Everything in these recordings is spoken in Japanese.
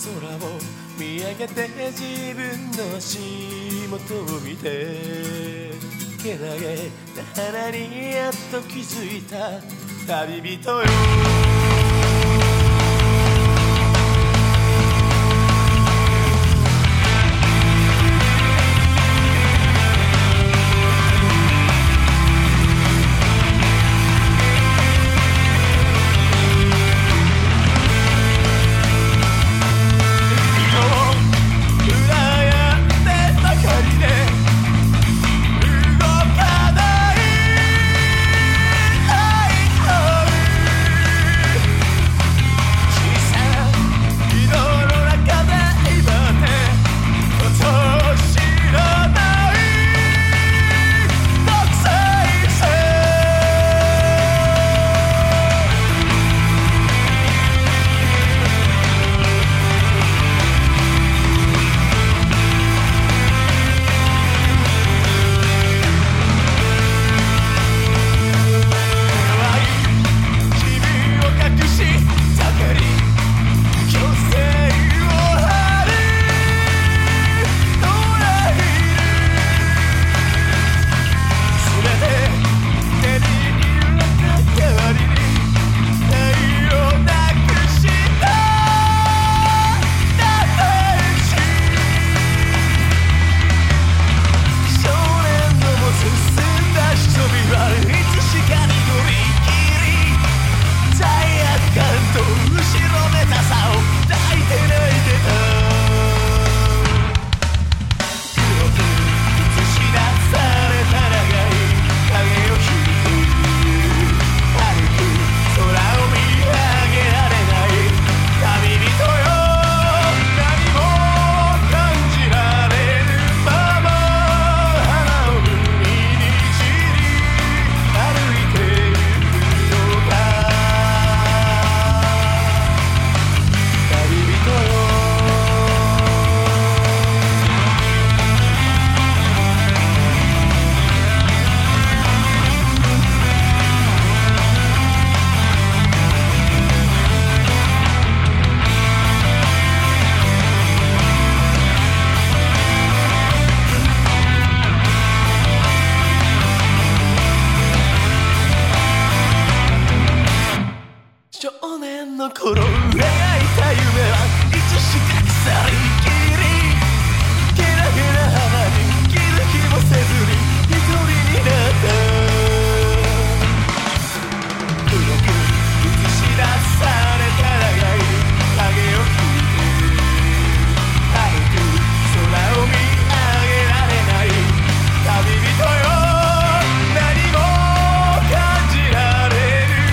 空を見上げて自分の足元を見てけなげな花にやっと気づいた旅人よ少年の頃描いた夢はいつしか腐りきりけなげな花に気づきもせずに一人になった黒く映し出された長い影を引いて軽く空を見上げられない旅人よ何も感じられ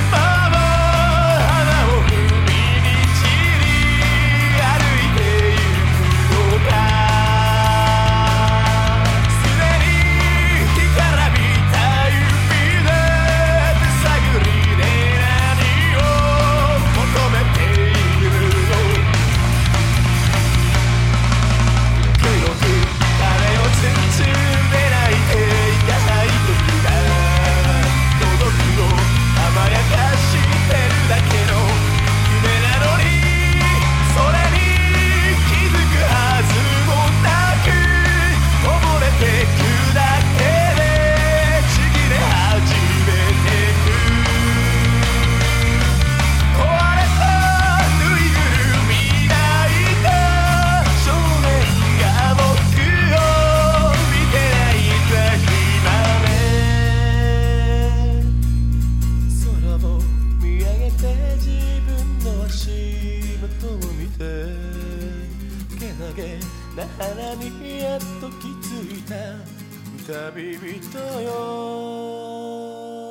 な花にやっと気づいた旅人よ